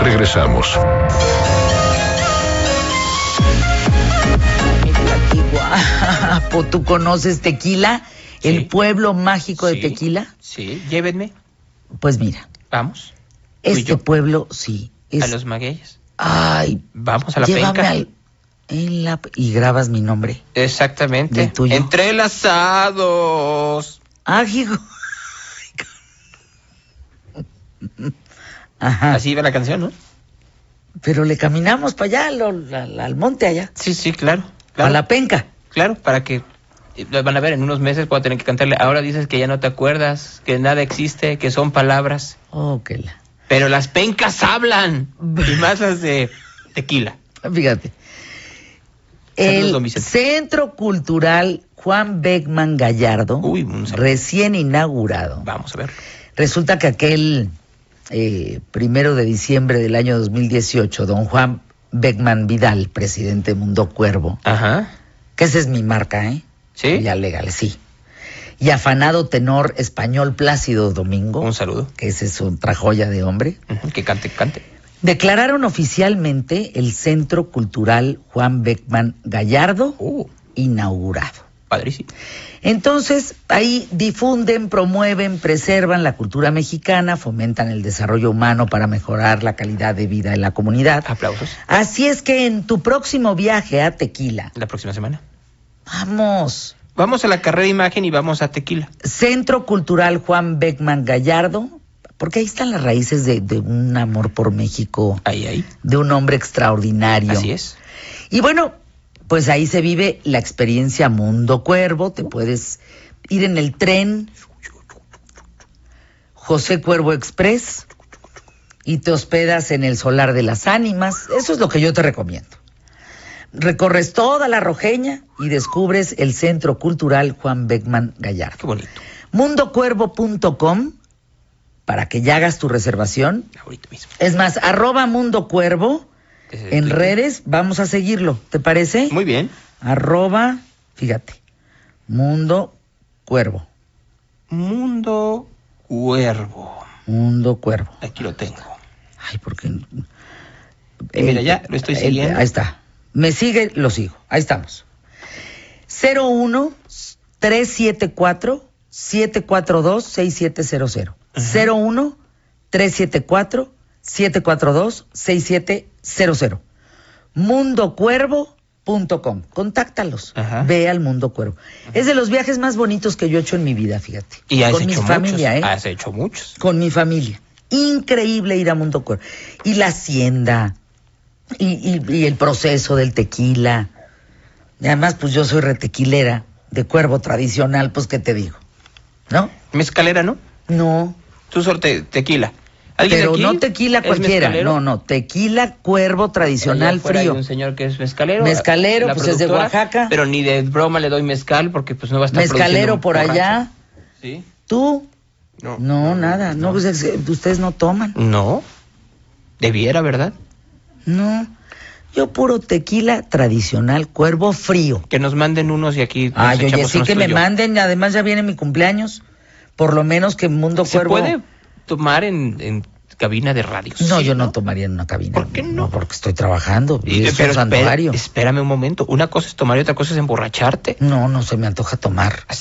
Regresamos. ¿Tú conoces Tequila? Sí. ¿El pueblo mágico de Sí. Tequila? Sí, llévenme. Pues mira, Vamos. Tú y este yo. pueblo, sí. A los magueyes. Ay, Vamos a la llévame penca. y grabas mi nombre. Exactamente. ¿Y el tuyo? Entrelazados. Ah, hijo. Ajá. Así iba la canción, ¿no? Pero le caminamos para allá, al monte allá. Sí, sí, claro. A Claro, la penca. claro, para que lo van a ver en unos meses cuando tener que cantarle. Ahora dices que ya no te acuerdas, que nada existe, que son palabras. Oh, que la. Pero las pencas hablan. Y más las de Tequila. Fíjate. Saludos, don El Vicente. Centro Cultural Juan Beckman Gallardo, Uy, un saludo. recién inaugurado. Vamos a ver. Resulta que aquel 1 de diciembre del año 2018, don Juan Beckman Vidal, presidente de Mundo Cuervo, Ajá. que esa es mi marca, ¿eh? ¿Sí? Ya legal, sí. Y afanado tenor español Plácido Domingo, Un saludo. que ese es otra joya de hombre, Ujú, que cante, cante. declararon oficialmente el Centro Cultural Juan Beckman Gallardo inaugurado. Padrísimo. Entonces, ahí difunden, promueven, preservan la cultura mexicana, fomentan el desarrollo humano para mejorar la calidad de vida en la comunidad. Aplausos. Así es que en tu próximo viaje a Tequila, La próxima semana. vamos, Vamos a la carrera de imagen y vamos a Tequila. Centro Cultural Juan Beckman Gallardo, porque ahí están las raíces de un amor por México, Ahí. de un hombre extraordinario. Así es. Y bueno, pues ahí se vive la experiencia Mundo Cuervo. Te puedes ir en el tren José Cuervo Express y te hospedas en el Solar de las Ánimas. Eso es lo que yo te recomiendo. Recorres toda la Rojeña y descubres el Centro Cultural Juan Beckman Gallardo. Qué bonito. mundocuervo.com para que ya hagas tu reservación. Ahorita mismo. Es más, @mundocuervo Ese es en Twitter. redes, vamos a seguirlo, ¿te parece? Muy bien. Fíjate, Mundo Cuervo. Mundo Cuervo. Mundo Cuervo. Aquí lo tengo. Ay, porque... Y mira, ya lo estoy siguiendo. Ahí está. Me sigue, lo sigo. Ahí estamos. 01-374-742-6700. 01-374-742-6700. mundocuervo.com. Contáctalos. Ajá. Ve al Mundo Cuervo. Es de los viajes más bonitos que yo he hecho en mi vida, fíjate. Y has con mi hecho familia, muchos. ¿eh? Has hecho muchos. Con mi familia. Increíble ir a Mundo Cuervo. Y la hacienda, y el proceso del tequila. Y además, pues yo soy retequilera de Cuervo tradicional, pues, ¿qué te digo? ¿No? Mezcalera, ¿no? No, Tú solo tequila. ¿Alguien pero de aquí no tequila es cualquiera. mezcalero? No, tequila Cuervo tradicional Allá afuera frío. Hay un señor que es mezcalero. Mezcalero, la pues es de productora, Oaxaca. Pero ni de broma le doy mezcal porque pues no va a estar Mezcalero produciendo por borracho. allá. ¿Sí? ¿Tú? No. No, nada. No, pues ustedes no toman. No. Debiera, ¿verdad? No. Yo puro tequila tradicional, Cuervo frío. Que nos manden unos y aquí nos Ay, oye, echamos sí unos que tú y me yo. manden, además ya viene mi cumpleaños. Por lo menos que Mundo ¿Se Cuervo... puede tomar en cabina de radio? No, Sí, yo no tomaría en una cabina. ¿Por qué no? Porque estoy trabajando. Y es Pero un santuario. espérame un momento. Una cosa es tomar y otra cosa es emborracharte. No se me antoja tomar.